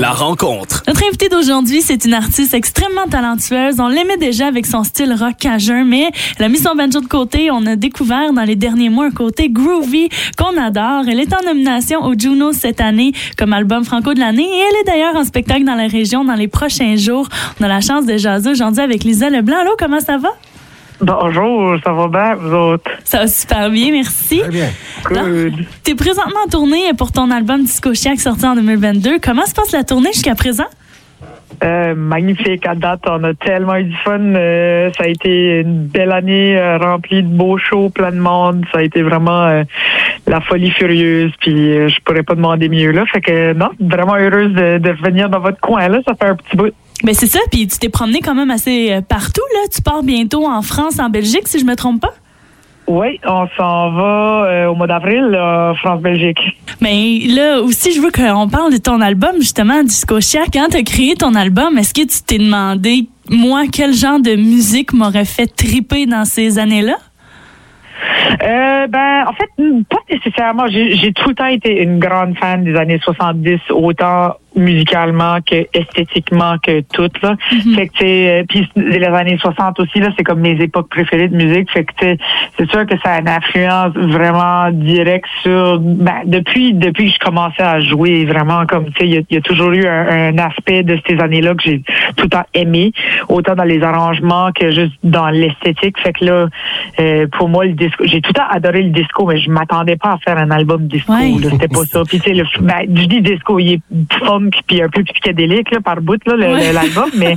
La rencontre. Notre invitée d'aujourd'hui, c'est une artiste extrêmement talentueuse. On l'aimait déjà avec son style rock cajun, mais elle a mis son banjo de côté. On a découvert dans les derniers mois un côté groovy qu'on adore. Elle est en nomination au Juno cette année comme album franco de l'année et elle est d'ailleurs en spectacle dans la région dans les prochains jours. On a la chance de jaser aujourd'hui avec Lisa Leblanc. Allô, comment ça va? Bonjour, ça va bien, vous autres? Ça va super bien, merci. Très bien. Good. Tu es présentement en tournée pour ton album Disco Chiac sorti en 2022. Comment se passe la tournée jusqu'à présent? Magnifique à date, on a tellement eu du fun. Ça a été une belle année remplie de beaux shows, plein de monde. Ça a été vraiment la folie furieuse. Puis je pourrais pas demander mieux là. Fait que non, vraiment heureuse de venir dans votre coin là. Ça fait un petit bout. Ben c'est ça, puis tu t'es promené quand même assez partout, là. Tu pars bientôt en France, en Belgique, si je me trompe pas? Oui, on s'en va au mois d'avril, France-Belgique. Mais là aussi, je veux qu'on parle de ton album, justement, Disco Chiac. Quand tu as créé ton album, est-ce que tu t'es demandé, moi, quel genre de musique m'aurait fait triper dans ces années-là? En fait, pas nécessairement. J'ai tout le temps été une grande fan des années 70, autant musicalement que esthétiquement que toutes là. Fait que puis les années 60 aussi là, c'est comme mes époques préférées de musique. Fait que c'est sûr que ça a une influence vraiment directe sur depuis que je commençais à jouer vraiment comme il y a toujours eu un aspect de ces années-là que j'ai tout le temps aimé, autant dans les arrangements que juste dans l'esthétique. Fait que là pour moi le disco, j'ai tout le temps adoré le disco, mais je m'attendais pas à faire un album disco. Ouais. Là, c'était pas ça. Puis tu sais je dis disco, il est funk puis un peu psychédélique là, par bout là, l'album, mais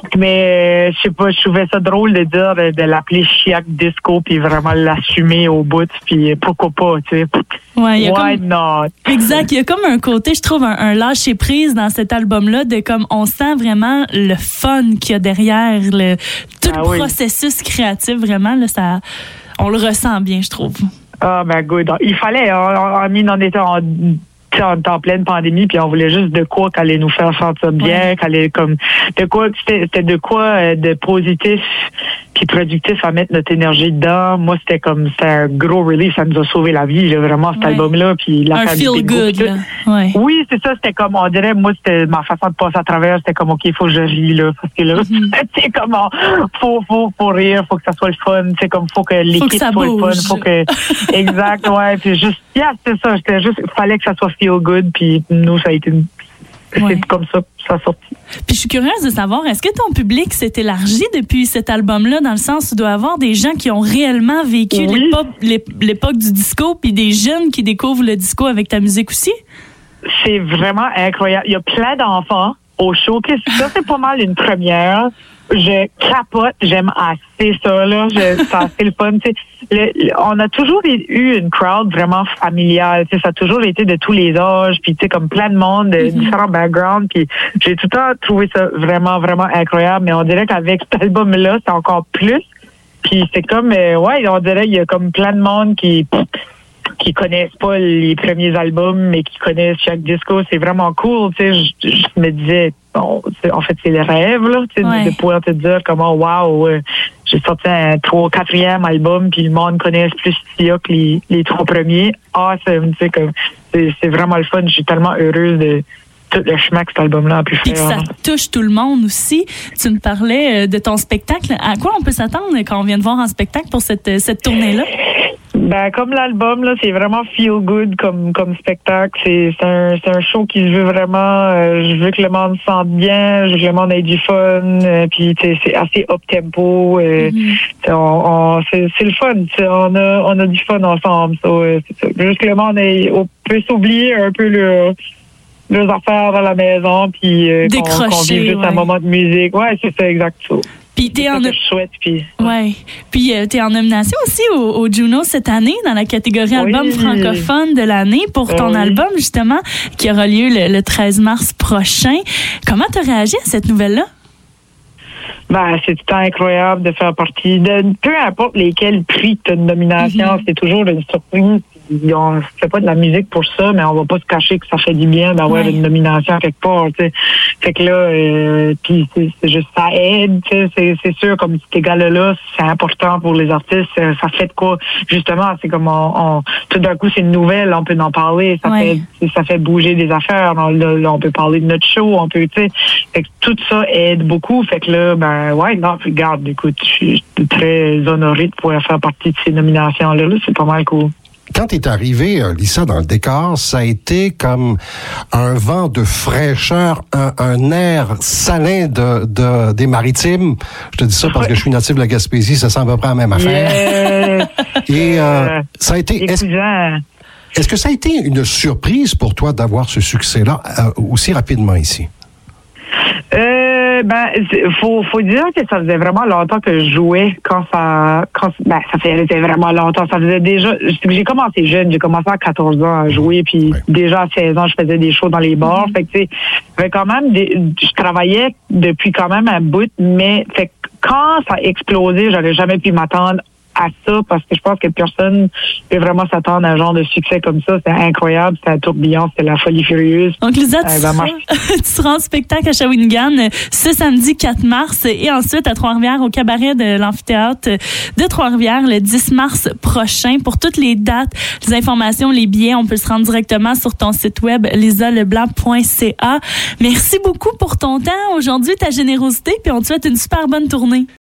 je sais pas, je trouvais ça drôle de dire de l'appeler Chiac Disco puis vraiment l'assumer au bout, puis pourquoi pas, tu sais. Ouais, Why not? Exact, il y a comme un côté, je trouve, un lâcher prise dans cet album-là, de comme on sent vraiment le fun qu'il y a derrière tout le processus créatif, vraiment là, ça, on le ressent bien, je trouve. Ah ben good. Il fallait, on était en pleine pandémie, puis on voulait juste de quoi qu'allait nous faire sentir bien, qu'allait comme de quoi, c'était de quoi de positif puis productif à mettre notre énergie dedans. Moi, c'était un gros release, ça nous a sauvé la vie, là, vraiment cet album-là, puis la famille feel good, là. Ouais. Oui, c'est ça, c'était comme, on dirait, moi, c'était ma façon de passer à travers, c'était comme, OK, il faut que je ris, là, parce que là, c'est comme, faut rire, faut que ça soit le fun, c'est comme, faut que l'équipe soit le fun, faut que, exact, ouais, puis juste, c'est ça, fallait que ça soit feel good, puis nous, ça a été c'est comme ça a sorti. Puis je suis curieuse de savoir, est-ce que ton public s'est élargi depuis cet album-là, dans le sens où il doit y avoir des gens qui ont réellement vécu l'époque du disco, puis des jeunes qui découvrent le disco avec ta musique aussi? C'est vraiment incroyable. Il y a plein d'enfants au show. Ça, c'est pas mal une première. Je capote, j'aime assez ça, là. C'est assez le fun. On a toujours eu une crowd vraiment familiale. Ça a toujours été de tous les âges, puis comme plein de monde, de différents backgrounds. Puis j'ai tout le temps trouvé ça vraiment, vraiment incroyable. Mais on dirait qu'avec cet album-là, c'est encore plus. Puis c'est comme, on dirait qu'il y a comme plein de monde qui connaissent pas les premiers albums, mais qui connaissent chaque disco. C'est vraiment cool. Je me disais, en fait, c'est le rêve, là, de pouvoir te dire comment, j'ai sorti un 4e album, puis le monde connaît plus Sia que les 3 premiers. C'est vraiment le fun. Je suis tellement heureuse de tout le chemin que cet album-là a pu faire. Puis que ça touche tout le monde aussi. Tu me parlais de ton spectacle. À quoi on peut s'attendre quand on vient de voir en spectacle pour cette tournée-là? Comme l'album, là, c'est vraiment feel good comme spectacle. C'est un show qui veut vraiment, je veux que le monde se sente bien, je veux que le monde ait du fun, puis c'est assez up-tempo. C'est le fun. On a du fun ensemble. C'est ça. Juste que le monde peut s'oublier un peu leurs affaires à la maison, puis qu'on vive juste un moment de musique. Ouais, c'est ça, exact. Puis t'es en t'es en nomination aussi au Juno cette année dans la catégorie album francophone de l'année pour ton album justement qui aura lieu le 13 mars prochain. Comment t'as réagi à cette nouvelle-là? C'est tout le temps incroyable de faire partie de peu importe lesquels prix de nomination, c'est toujours une surprise. on fait pas de la musique pour ça, mais on va pas se cacher que ça fait du bien d'avoir une nomination quelque part, tu sais. Fait que là, puis c'est juste, ça aide, tu sais, c'est sûr, comme ces gars-là, c'est important pour les artistes, ça fait de quoi, justement, c'est comme tout d'un coup, c'est une nouvelle, on peut en parler, ça fait bouger des affaires, on peut parler de notre show, on peut, tu sais, fait que tout ça aide beaucoup, fait que là, regarde, écoute, je suis très honorée de pouvoir faire partie de ces nominations-là, c'est pas mal cool. Quand tu es arrivé, Lisa, dans le décor, ça a été comme un vent de fraîcheur, un air salin des Maritimes. Je te dis ça parce que je suis natif de la Gaspésie, ça sent à peu près la même affaire. Et ça a été... Est-ce que ça a été une surprise pour toi d'avoir ce succès-là aussi rapidement ici? Faut dire que ça faisait vraiment longtemps que je jouais ça faisait vraiment longtemps. Ça faisait déjà, j'ai commencé jeune, j'ai commencé à 14 ans à jouer, puis déjà à 16 ans, je faisais des shows dans les bars. Fait que, tu sais, quand même, je travaillais depuis quand même un bout, mais fait que quand ça a explosé, j'aurais jamais pu m'attendre à ça, parce que je pense que personne peut vraiment s'attendre à un genre de succès comme ça. C'est incroyable, c'est un tourbillon, c'est la folie furieuse. Donc, Lisa, tu seras en spectacle à Shawinigan ce samedi 4 mars et ensuite à Trois-Rivières au cabaret de l'amphithéâtre de Trois-Rivières le 10 mars prochain. Pour toutes les dates, les informations, les billets, on peut se rendre directement sur ton site web lisaleblanc.ca. Merci beaucoup pour ton temps aujourd'hui, ta générosité, puis on te souhaite une super bonne tournée.